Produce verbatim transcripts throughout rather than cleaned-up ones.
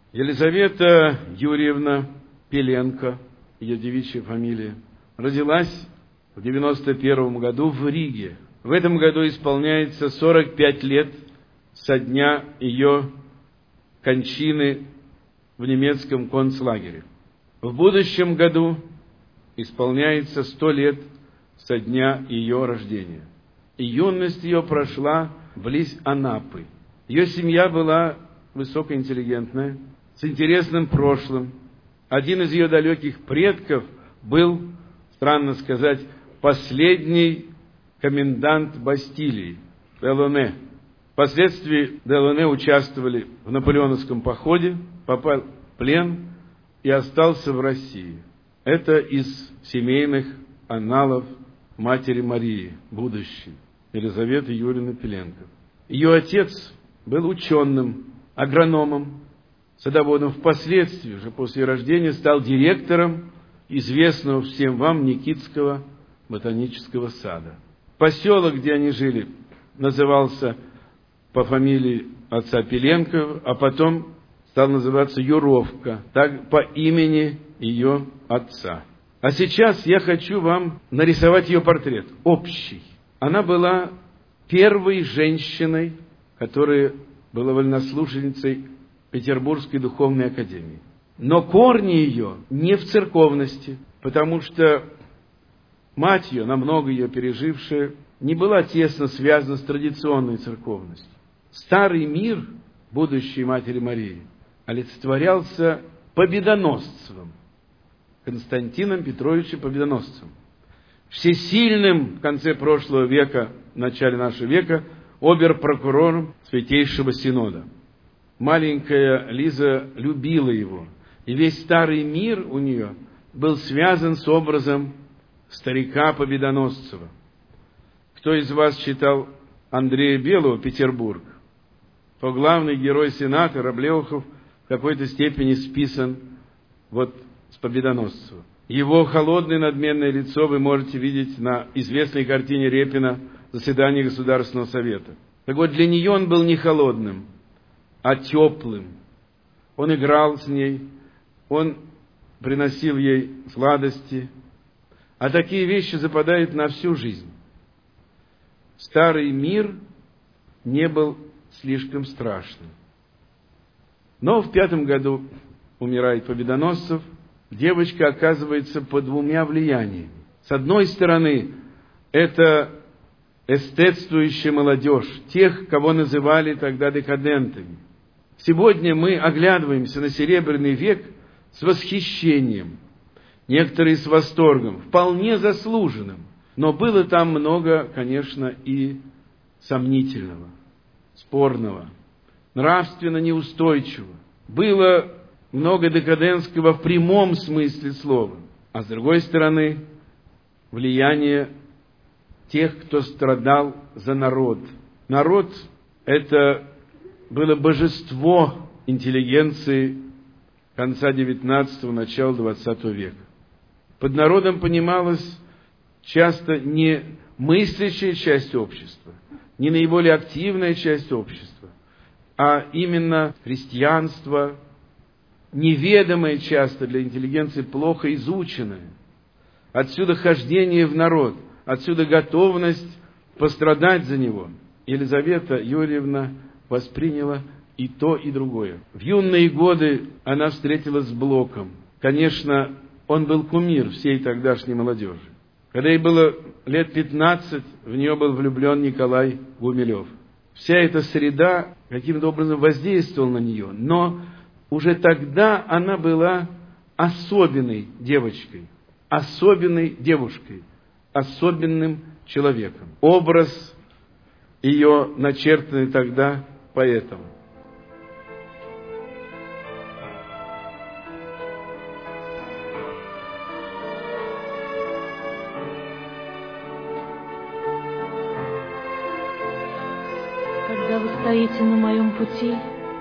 Елизавета Юрьевна Пеленко, ее девичья фамилия, родилась в девяносто первом году в Риге. В этом году исполняется сорок пять лет со дня ее кончины в немецком концлагере. В будущем году исполняется сто лет со дня ее рождения. И юность ее прошла близ Анапы. Ее семья была высокоинтеллигентная, с интересным прошлым. Один из ее далеких предков был, странно сказать, последний комендант Бастилии, Делоне. Впоследствии Делоне участвовали в наполеоновском походе, попал в плен и остался в России. Это из семейных анналов матери Марии, будущей, Елизаветы Юрьевны Пеленко. Ее отец был ученым, агрономом, садоводом. Впоследствии, уже после рождения, стал директором известного всем вам Никитского ботанического сада. Поселок, где они жили, назывался по фамилии отца Пеленко, а потом стал называться Юровка, так по имени ее отца. А сейчас я хочу вам нарисовать ее портрет, общий. Она была первой женщиной, которая была вольнослушательницей Петербургской духовной академии. Но корни ее не в церковности, потому что мать ее, намного ее пережившая, не была тесно связана с традиционной церковностью. Старый мир будущей Матери Марии олицетворялся победоносцем, Константином Петровичем Победоносцем, всесильным в конце прошлого века, в начале нашего века, обер-прокурором Святейшего Синода. Маленькая Лиза любила его, и весь старый мир у нее был связан с образом старика Победоносцева. Кто из вас читал Андрея Белого «Петербург», то главный герой сената Раблеухов в какой-то степени списан вот с Победоносцева. Его холодное надменное лицо вы можете видеть на известной картине Репина «Заседание Государственного совета». Так вот, для нее он был не холодным, а теплым. Он играл с ней, он приносил ей сладости. А такие вещи западают на всю жизнь. Старый мир не был слишком страшным. Но в пятом году умирает Победоносцев. Девочка оказывается под двумя влияниями. С одной стороны, это эстетствующая молодежь, тех, кого называли тогда декадентами. Сегодня мы оглядываемся на Серебряный век с восхищением, некоторые с восторгом, вполне заслуженным. Но было там много, конечно, и сомнительного, спорного, нравственно неустойчивого. Было много декадентского в прямом смысле слова. А с другой стороны, влияние тех, кто страдал за народ. Народ – это было божество интеллигенции конца девятнадцатого, начала двадцатого века. Под народом понималось часто не мыслящая часть общества, не наиболее активная часть общества, а именно христианство, неведомое часто для интеллигенции, плохо изученное. Отсюда хождение в народ, отсюда готовность пострадать за него. Елизавета Юрьевна восприняла и то, и другое. В юные годы она встретилась с Блоком. Конечно, он был кумир всей тогдашней молодежи. Когда ей было лет пятнадцать, в нее был влюблен Николай Гумилев. Вся эта среда каким-то образом воздействовала на нее, но уже тогда она была особенной девочкой, особенной девушкой, особенным человеком. Образ ее начертанный тогда поэтом. Когда вы стоите на моем пути,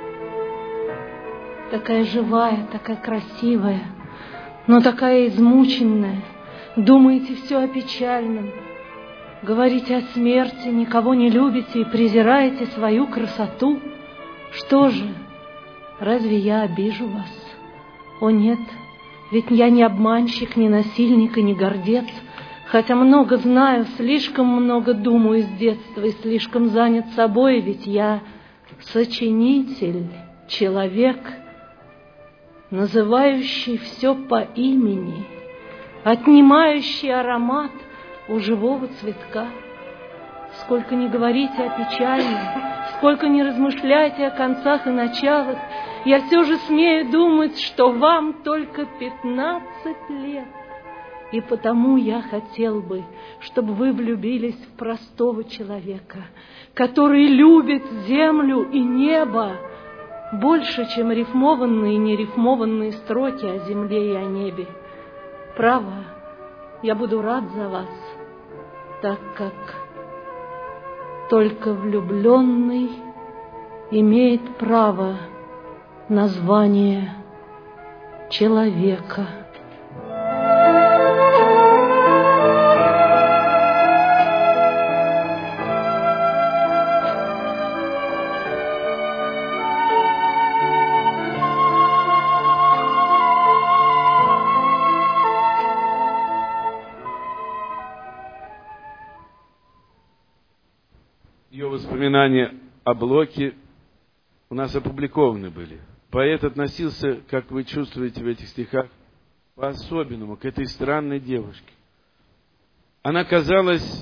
такая живая, такая красивая, но такая измученная, думаете все о печальном, говорите о смерти, никого не любите и презираете свою красоту. Что же, Разве я обижу вас? О нет, ведь я не обманщик, не насильник и не гордец, хотя много знаю, слишком много думаю с детства и слишком занят собой, ведь я сочинитель, человек, называющий все по имени, отнимающий аромат у живого цветка. Сколько ни говорите о печальном, сколько ни размышляйте о концах и началах, я все же смею думать, что вам только пятнадцать лет. И потому я хотел бы, чтобы вы влюбились в простого человека, который любит землю и небо больше, чем рифмованные и нерифмованные строки о земле и о небе. Право, я буду рад за вас, так как только влюбленный имеет право на звание человека. Ее воспоминания о Блоке у нас опубликованы были. Поэт относился, как вы чувствуете в этих стихах, по-особенному к этой странной девушке. Она казалась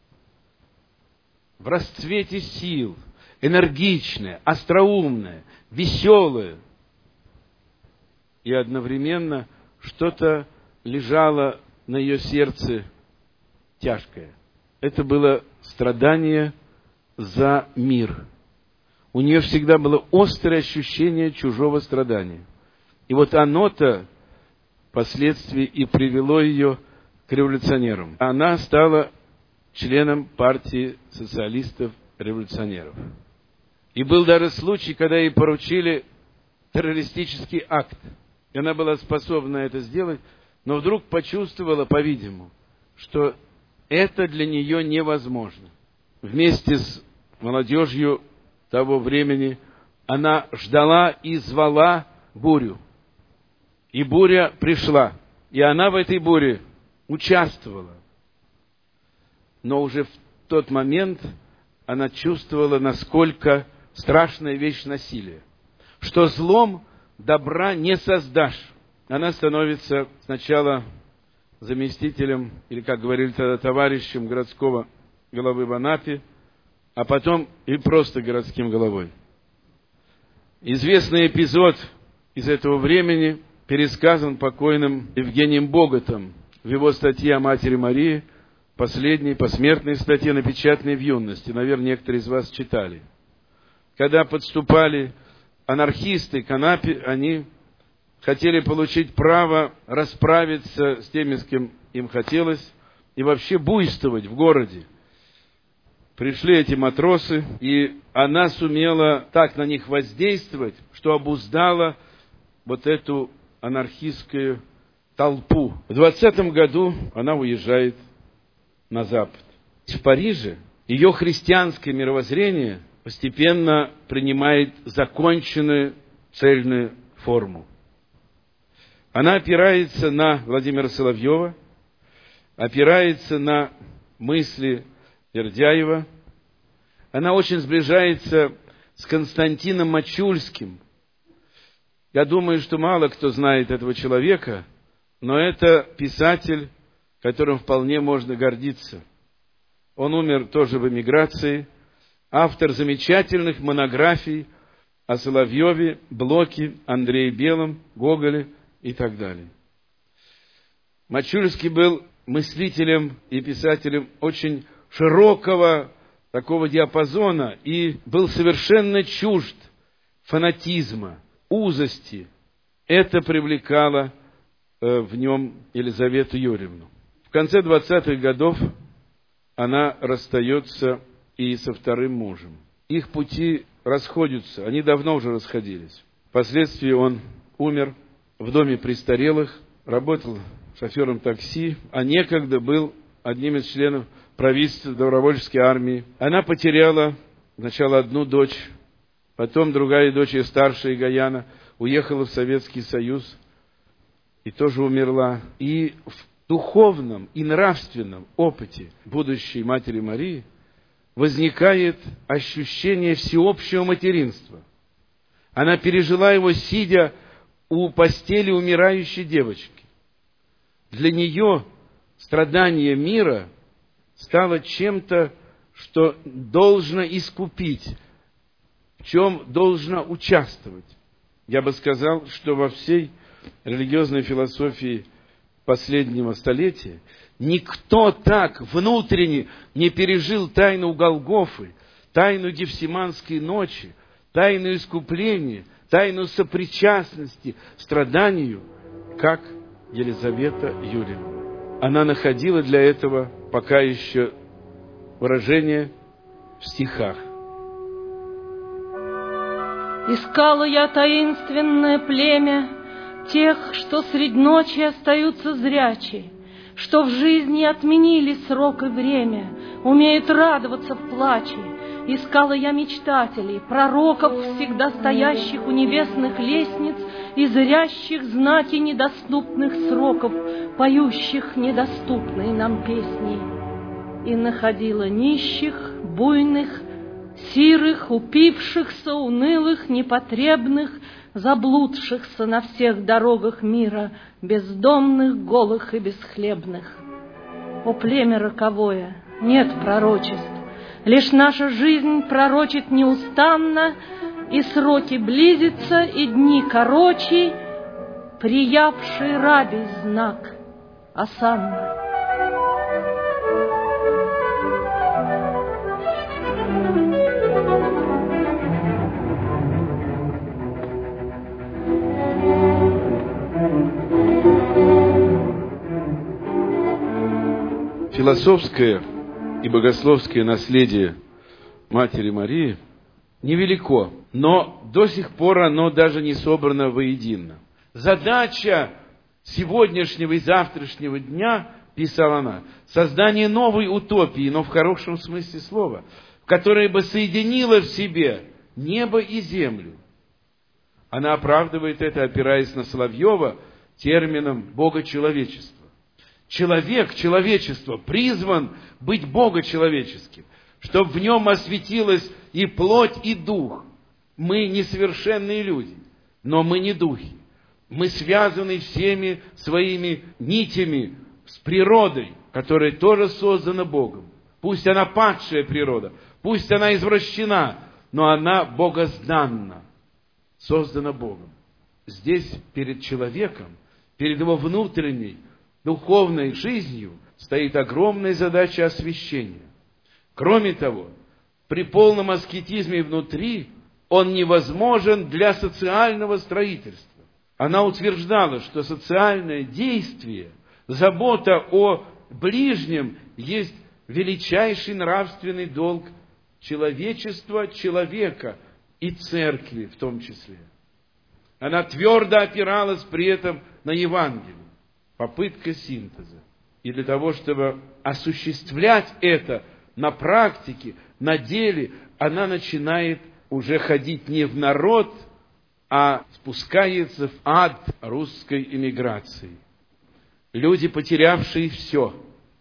в расцвете сил, энергичная, остроумная, веселая. И одновременно что-то лежало на ее сердце тяжкое. Это было страдание за мир. У нее всегда было острое ощущение чужого страдания. И вот оно-то впоследствии и привело ее к революционерам. Она стала членом партии социалистов-революционеров. И был даже случай, когда ей поручили террористический акт. И она была способна это сделать, но вдруг почувствовала, по-видимому, что это для нее невозможно. Вместе с молодежью того времени она ждала и звала бурю. И буря пришла. И она в этой буре участвовала. Но уже в тот момент она чувствовала, насколько страшная вещь насилие. Что злом добра не создашь. Она становится сначала заместителем, или, как говорили тогда, товарищем городского головы в Анапе, а потом и просто городским головой. Известный эпизод из этого времени пересказан покойным Евгением Боготом в его статье о Матери Марии, последней посмертной статье, напечатанной в юности. Наверное, некоторые из вас читали. Когда подступали анархисты к Анапе, они хотели получить право расправиться с теми, с кем им хотелось, и вообще буйствовать в городе. Пришли эти матросы, и она сумела так на них воздействовать, что обуздала вот эту анархистскую толпу. В двадцатом году она уезжает на Запад. В Париже ее христианское мировоззрение постепенно принимает законченную цельную форму. Она опирается на Владимира Соловьева, опирается на мысли Бердяева. Она очень сближается с Константином Мачульским. Я думаю, что мало кто знает этого человека, но это писатель, которым вполне можно гордиться. Он умер тоже в эмиграции, автор замечательных монографий о Соловьеве, Блоке, Андрее Белом, Гоголе и так далее. Мачульский был мыслителем и писателем очень широкого такого диапазона и был совершенно чужд фанатизма, узости. Это привлекало э, в нем Елизавету Юрьевну. В конце двадцатых годов она расстается и со вторым мужем. Их пути расходятся, они давно уже расходились. Впоследствии он умер в доме престарелых, работал шофером такси, а некогда был одним из членов правительства добровольческой армии. Она потеряла сначала одну дочь, Потом другая дочь, ее старшая Гаяна, уехала в Советский Союз и тоже умерла. И в духовном и нравственном опыте будущей Матери Марии возникает ощущение всеобщего материнства. Она пережила его, сидя у постели умирающей девочки. Для нее страдание мира стало чем-то, что должно искупить, в чем должно участвовать. Я бы сказал, что во всей религиозной философии последнего столетия никто так внутренне не пережил тайну Голгофы, тайну Гефсиманской ночи, тайну искупления, тайну сопричастности страданию, как Елизавета Юрьевна. Она находила для этого пока еще выражение в стихах. Искала я таинственное племя тех, что средь ночи остаются зрячие, что в жизни отменили срок и время, умеют радоваться в плаче. Искала я мечтателей, пророков, всегда стоящих у небесных лестниц и зрящих знаки недоступных сроков, поющих недоступные нам песни. И находила нищих, буйных, сирых, упившихся, унылых, непотребных, заблудшихся на всех дорогах мира, бездомных, голых и бесхлебных. О племя роковое, нет пророчеств, лишь наша жизнь пророчит неустанно, и сроки близятся, и дни короче, приявший рабий знак осанна. Философское и богословское наследие Матери Марии невелико, но до сих пор оно даже не собрано воедино. Задача сегодняшнего и завтрашнего дня, писала она, создание новой утопии, но в хорошем смысле слова, которая бы соединила в себе небо и землю. Она оправдывает это, опираясь на Соловьева, термином «богочеловечество». Человек, человечество, призван быть богочеловеческим, чтобы в нем осветилась и плоть, и дух. Мы несовершенные люди, но мы не духи. Мы связаны всеми своими нитями с природой, которая тоже создана Богом. Пусть она падшая природа, пусть она извращена, но она богозданна, создана Богом. Здесь перед человеком, перед его внутренней, духовной жизнью стоит огромная задача освящения. Кроме того, при полном аскетизме внутри он невозможен для социального строительства. Она утверждала, что социальное действие, забота о ближнем есть величайший нравственный долг человечества, человека и церкви в том числе. Она твердо опиралась при этом на Евангелие. Попытка синтеза. И для того, чтобы осуществлять это на практике, на деле, она начинает уже ходить не в народ, а спускается в ад русской эмиграции. Люди, потерявшие все,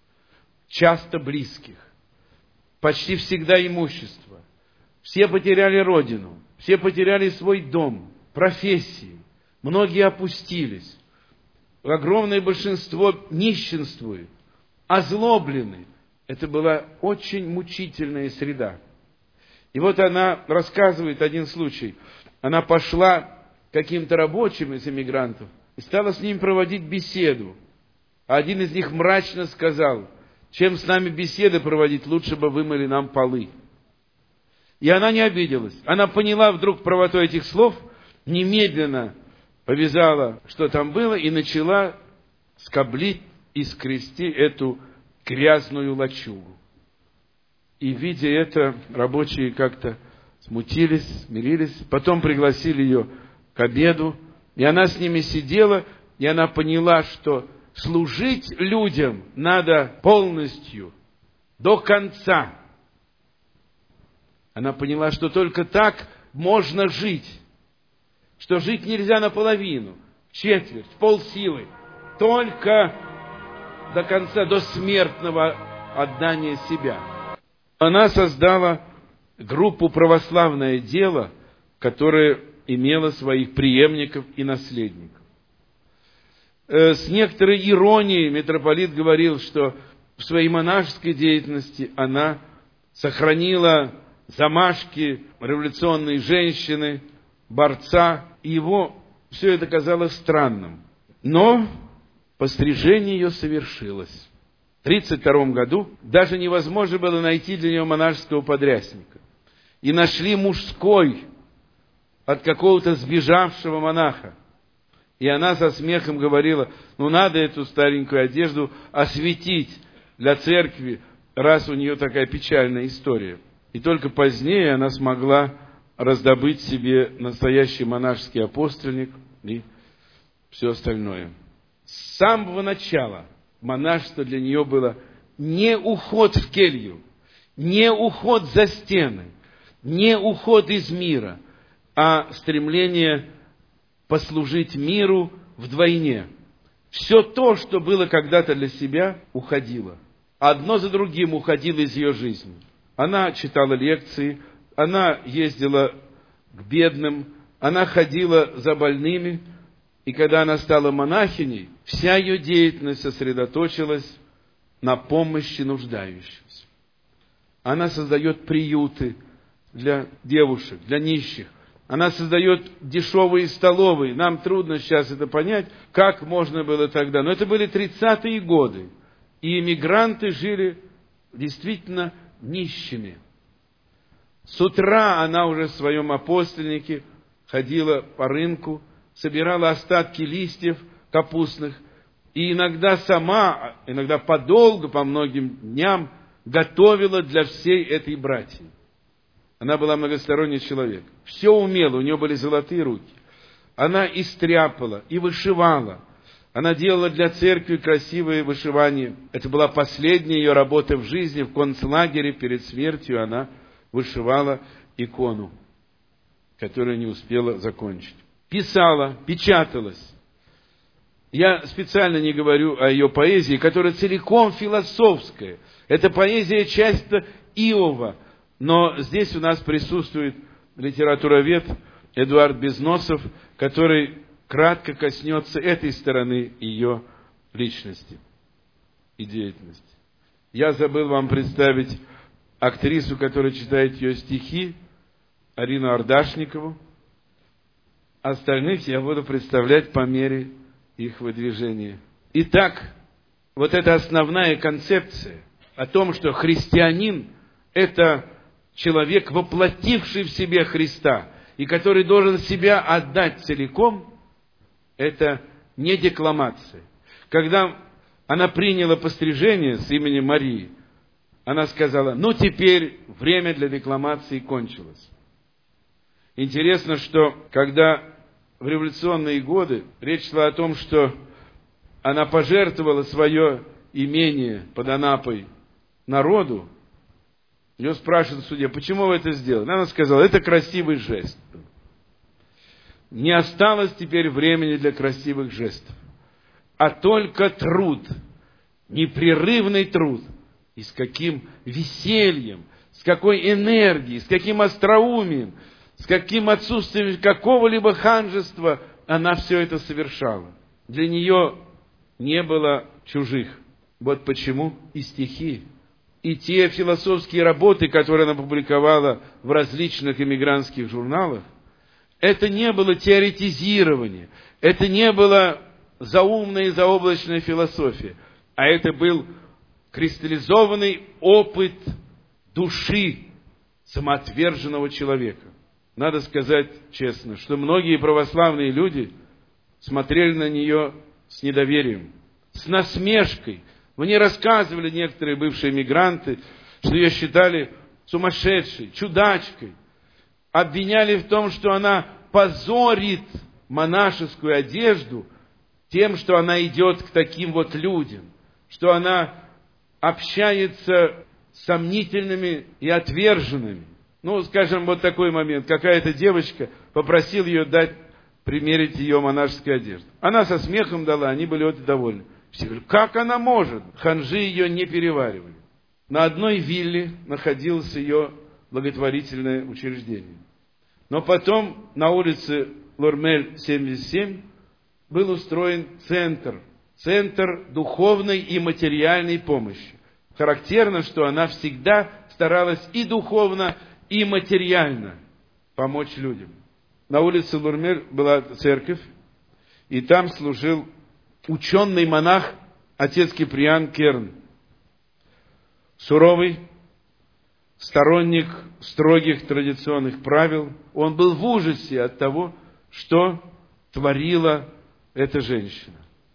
часто близких, почти всегда имущество. Все потеряли родину, все потеряли свой дом, профессии, многие опустились. Огромное большинство нищенствует, озлоблены. Это была очень мучительная среда. И вот она рассказывает один случай. Она пошла к каким-то рабочим из эмигрантов и стала с ними проводить беседу. А один из них мрачно сказал: чем с нами беседы проводить, лучше бы вымыли нам полы. И она не обиделась. Она поняла вдруг правоту этих слов, немедленно повязала, что там было, и начала скоблить и скрести эту грязную лачугу. И, видя это, рабочие как-то смутились, смирились. Потом пригласили ее к обеду, и она с ними сидела, и она поняла, что служить людям надо полностью, до конца. Она поняла, что только так можно жить. Что жить нельзя наполовину, в четверть, в полсилы. Только до конца, до смертного отдания себя. Она создала группу «Православное дело», которая имела своих преемников и наследников. С некоторой иронией митрополит говорил, что в своей монашеской деятельности она сохранила замашки революционной женщины, борца, и его все это казалось странным. Но пострижение ее совершилось. В тридцать втором году даже невозможно было найти для нее монашеского подрясника. И нашли мужской от какого-то сбежавшего монаха. И она со смехом говорила: ну надо эту старенькую одежду осветить для церкви, раз у нее такая печальная история. И только позднее она смогла раздобыть себе настоящий монашеский апостольник и все остальное. С самого начала монашество для нее было не уход в келью, не уход за стены, не уход из мира, а стремление послужить миру вдвойне. Все то, что было когда-то для себя, уходило. Одно за другим уходило из ее жизни. Она читала лекции, она ездила к бедным, она ходила за больными, и когда она стала монахиней, вся ее деятельность сосредоточилась на помощи нуждающимся. Она создает приюты для девушек, для нищих. Она создает дешевые столовые. Нам трудно сейчас это понять, как можно было тогда. Но это были тридцатые годы. И эмигранты жили действительно нищими. С утра она уже в своем апостольнике ходила по рынку, собирала остатки листьев капустных. И иногда сама, иногда подолгу, по многим дням, готовила для всей этой братьи. Она была многосторонний человек. Все умела, у нее были золотые руки. Она и стряпала, и вышивала. Она делала для церкви красивые вышивания. Это была последняя ее работа в жизни. В концлагере перед смертью она вышивала икону, которую не успела закончить. Писала, печаталась. Я специально не говорю о ее поэзии, которая целиком философская. Это поэзия часто Иова. Но здесь у нас присутствует литературовед Эдуард Безносов, который кратко коснется этой стороны ее личности и деятельности. Я забыл вам представить актрису, которая читает ее стихи, Арину Ардашникову. Остальных я буду представлять по мере их выдвижения. Итак, вот эта основная концепция о том, что христианин – это человек, воплотивший в себе Христа, и который должен себя отдать целиком, это не декламация. Когда она приняла пострижение с именем Марии, она сказала: ну теперь время для декламации кончилось. Интересно, что когда в революционные годы речь шла о том, что она пожертвовала свое имение под Анапой народу, ее спрашивают в суде: почему вы это сделали? Она сказала: это красивый жест. Не осталось теперь времени для красивых жестов, а только труд, непрерывный труд. И с каким весельем, с какой энергией, с каким остроумием, с каким отсутствием какого-либо ханжества она все это совершала. Для нее не было чужих. Вот почему и стихи, и те философские работы, которые она публиковала в различных эмигрантских журналах, это не было теоретизирование, это не было заумная и заоблачная философия, а это был кристаллизованный опыт души самоотверженного человека. Надо сказать честно, что многие православные люди смотрели на нее с недоверием, с насмешкой. Мне рассказывали некоторые бывшие эмигранты, что ее считали сумасшедшей, чудачкой. Обвиняли в том, что она позорит монашескую одежду тем, что она идет к таким вот людям, что она общается с сомнительными и отверженными. Ну, скажем, вот такой момент. Какая-то девочка попросила ее дать, примерить ее монашескую одежду. Она со смехом дала, они были очень довольны. Все говорят, как она может? Ханжи ее не переваривали. На одной вилле находилось ее благотворительное учреждение. Но потом на улице Лормель, семьдесят семь, был устроен центр. Центр духовной и материальной помощи. Характерно, что она всегда старалась и духовно, и материально помочь людям. На улице Лормель была церковь, и там служил ученый монах, отец Киприан Керн. Суровый, сторонник строгих традиционных правил. Он был в ужасе от того, что творила эта женщина.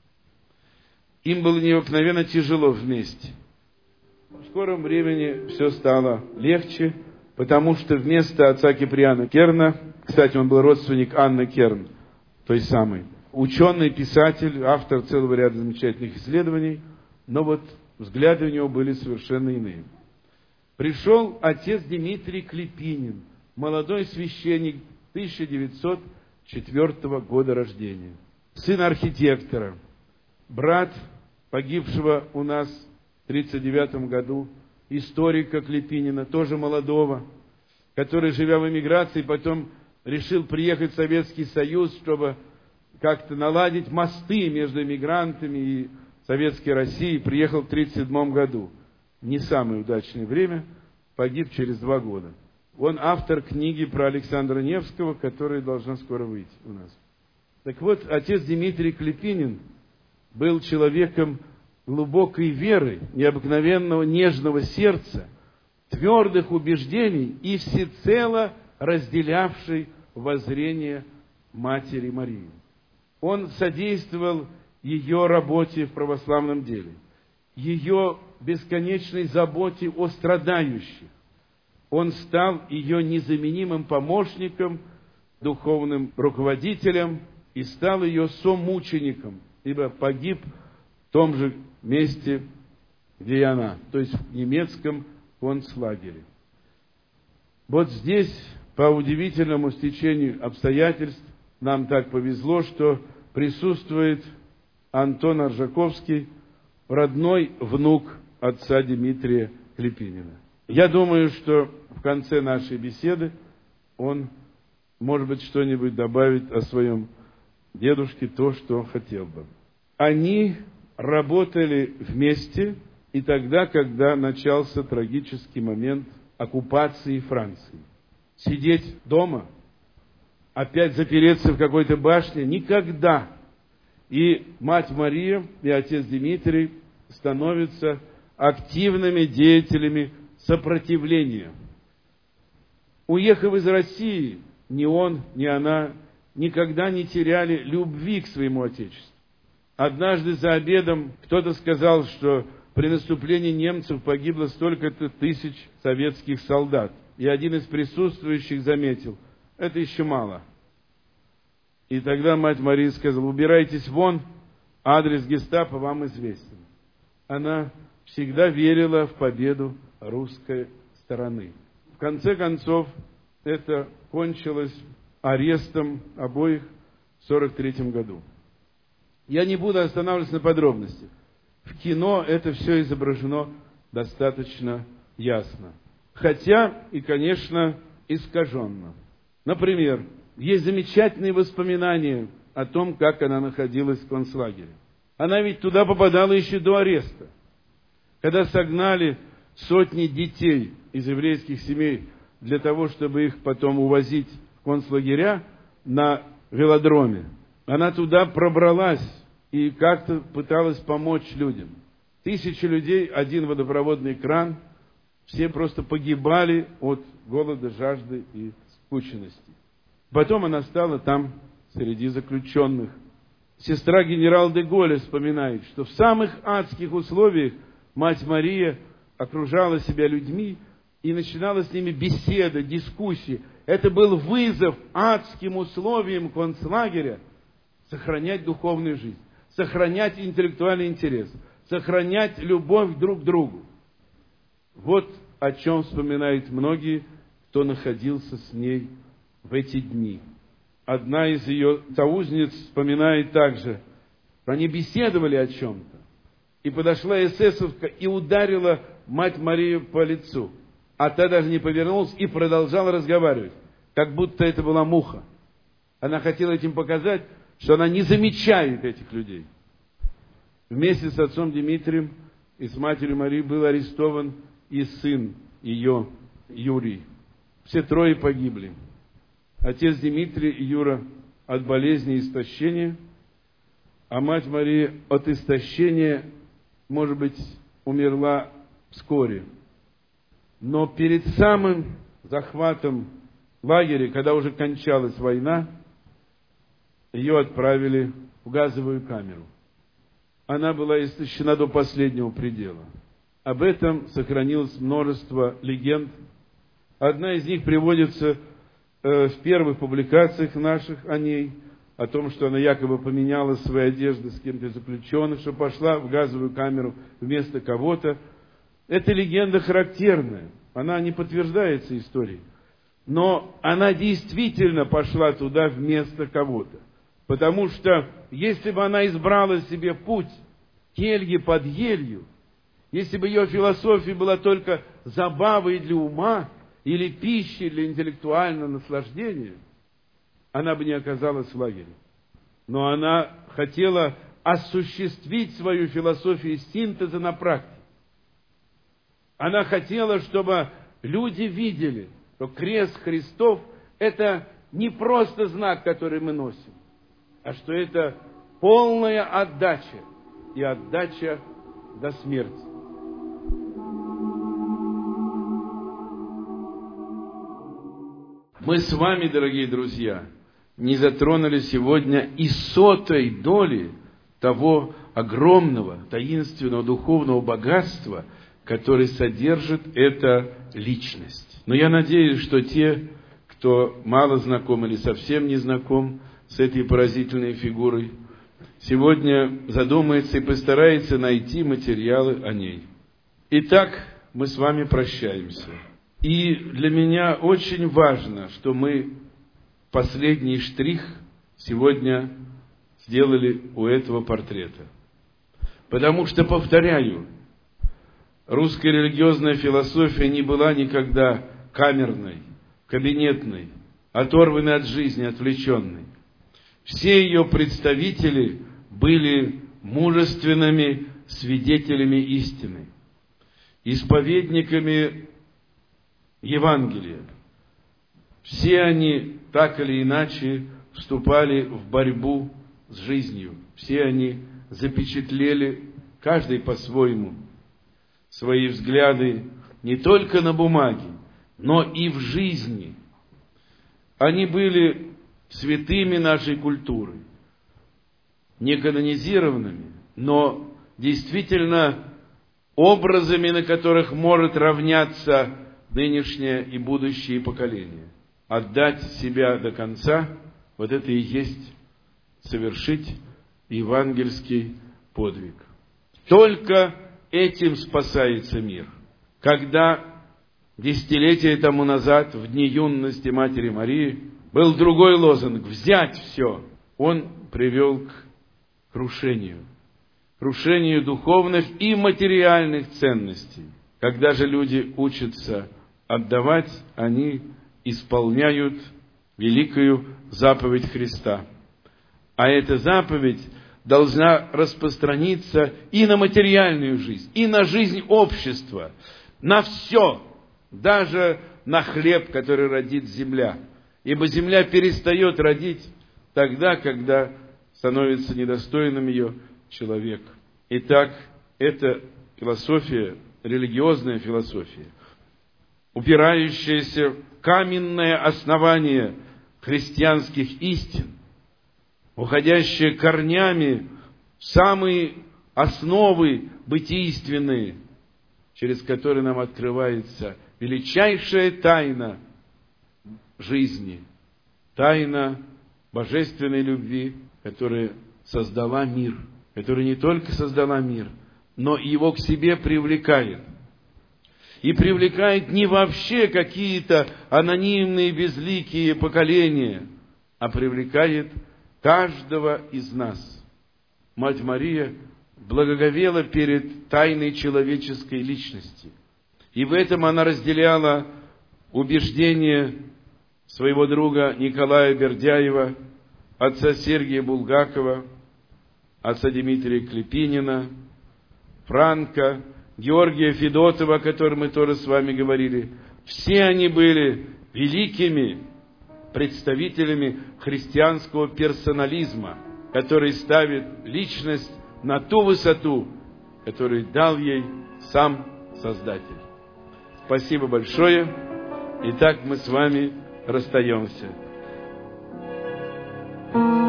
Им было необыкновенно тяжело вместе. В скором времени все стало легче, потому что вместо отца Киприана Керна, кстати, он был родственник Анны Керн, той самой, ученый, писатель, автор целого ряда замечательных исследований, но вот взгляды у него были совершенно иные. Пришел отец Дмитрий Клепинин, молодой священник тысяча девятьсот четвёртого года рождения, сын архитектора, брат погибшего у нас в тридцать девятом году историка Клепинина, тоже молодого, который, живя в эмиграции, потом решил приехать в Советский Союз, чтобы как-то наладить мосты между эмигрантами и Советской Россией, приехал в тридцать седьмом году. Не самое удачное время, погиб через два года. Он автор книги про Александра Невского, которая должна скоро выйти у нас. Так вот, отец Дмитрий Клепинин был человеком глубокой веры, необыкновенного нежного сердца, твердых убеждений и всецело разделявший воззрение Матери Марии. Он содействовал ее работе в православном деле, ее бесконечной заботе о страдающих. Он стал ее незаменимым помощником, духовным руководителем и стал ее сомучеником, ибо погиб в том же месте, где и она, то есть в немецком концлагере. Вот здесь, по удивительному стечению обстоятельств, нам так повезло, что присутствует Антон Аржаковский, родной внук отца Дмитрия Клепинина. Я думаю, что в конце нашей беседы он, может быть, что-нибудь добавит о своем дедушке, то, что хотел бы. Они работали вместе и тогда, когда начался трагический момент оккупации Франции. Сидеть дома, опять запереться в какой-то башне, никогда. И мать Мария и отец Дмитрий становятся активными деятелями сопротивления. Уехав из России, ни он, ни она никогда не теряли любви к своему Отечеству. Однажды за обедом кто-то сказал, что при наступлении немцев погибло столько-то тысяч советских солдат. И один из присутствующих заметил, это еще мало. И тогда мать Мария сказала, убирайтесь вон, адрес гестапо вам известен. Она всегда верила в победу русской стороны. В конце концов, это кончилось арестом обоих в сорок третьем году. Я не буду останавливаться на подробностях. В кино это все изображено достаточно ясно. Хотя и, конечно, искаженно. Например, есть замечательные воспоминания о том, как она находилась в концлагере. Она ведь туда попадала еще до ареста. Когда согнали сотни детей из еврейских семей для того, чтобы их потом увозить в концлагеря на велодроме, она туда пробралась и как-то пыталась помочь людям. Тысячи людей, один водопроводный кран, все просто погибали от голода, жажды и скученности. Потом она стала там среди заключенных. Сестра генерала де Голля вспоминает, что в самых адских условиях мать Мария окружала себя людьми и начинала с ними беседы, дискуссии. Это был вызов адским условиям концлагеря сохранять духовную жизнь, сохранять интеллектуальный интерес, сохранять любовь друг к другу. Вот о чем вспоминают многие, кто находился с ней в эти дни. Одна из ее соузниц вспоминает также, они беседовали о чем-то, и подошла эсэсовка и ударила мать Марию по лицу, а та даже не повернулась и продолжала разговаривать, как будто это была муха. Она хотела этим показать, что она не замечает этих людей. Вместе с отцом Дмитрием и с матерью Марией был арестован и сын ее, Юрий. Все трое погибли. Отец Дмитрий и Юра от болезни и истощения, а мать Мария от истощения, может быть, умерла вскоре. Но перед самым захватом лагеря, когда уже кончалась война, ее отправили в газовую камеру. Она была истощена до последнего предела. Об этом сохранилось множество легенд. Одна из них приводится э, в первых публикациях наших о ней, о том, что она якобы поменяла свои одежды с кем-то из заключенных, что пошла в газовую камеру вместо кого-то. Эта легенда характерная, она не подтверждается историей. Но она действительно пошла туда вместо кого-то. Потому что, если бы она избрала себе путь кельи под елью, если бы ее философия была только забавой для ума или пищей для интеллектуального наслаждения, она бы не оказалась в лагере. Но она хотела осуществить свою философию синтеза на практике. Она хотела, чтобы люди видели, что крест Христов – это не просто знак, который мы носим, а что это полная отдача и отдача до смерти. Мы с вами, дорогие друзья, не затронули сегодня и сотой доли того огромного, таинственного, духовного богатства, который содержит эта личность. Но я надеюсь, что те, кто мало знаком или совсем не знаком с этой поразительной фигурой, сегодня задумается и постарается найти материалы о ней. Итак, мы с вами прощаемся. И для меня очень важно, что мы последний штрих сегодня сделали у этого портрета. Потому что, повторяю, русская религиозная философия не была никогда камерной, кабинетной, оторванной от жизни, отвлеченной. Все ее представители были мужественными свидетелями истины, исповедниками Евангелия. Все они так или иначе вступали в борьбу с жизнью. Все они запечатлели, каждый по-своему, свои взгляды не только на бумаге, но и в жизни. Они были святыми нашей культуры, не канонизированными, но действительно образами, на которых может равняться нынешнее и будущее поколение. Отдать себя до конца, вот это и есть совершить евангельский подвиг. Только этим спасается мир. Когда десятилетия тому назад, в дни юности Матери Марии, был другой лозунг — «Взять все», он привел к крушению. Крушению духовных и материальных ценностей. Когда же люди учатся отдавать, они исполняют великую заповедь Христа. А эта заповедь должна распространиться и на материальную жизнь, и на жизнь общества, на все, даже на хлеб, который родит земля. Ибо земля перестает родить тогда, когда становится недостойным ее человек. Итак, это философия, религиозная философия, упирающаяся в каменное основание христианских истин, уходящая корнями в самые основы бытийственные, через которые нам открывается величайшая тайна жизни, тайна божественной любви, которая создала мир, которая не только создала мир, но и его к себе привлекает. и привлекает не вообще какие-то анонимные, безликие поколения, а привлекает каждого из нас. Мать Мария благоговела перед тайной человеческой личности. И в этом она разделяла убеждения своего друга Николая Бердяева, отца Сергия Булгакова, отца Дмитрия Клепинина, Франка, Георгия Федотова, о котором мы тоже с вами говорили. Все они были великими представителями христианского персонализма, который ставит личность на ту высоту, которую дал ей сам Создатель. Спасибо большое. Итак, мы с вами расстаемся.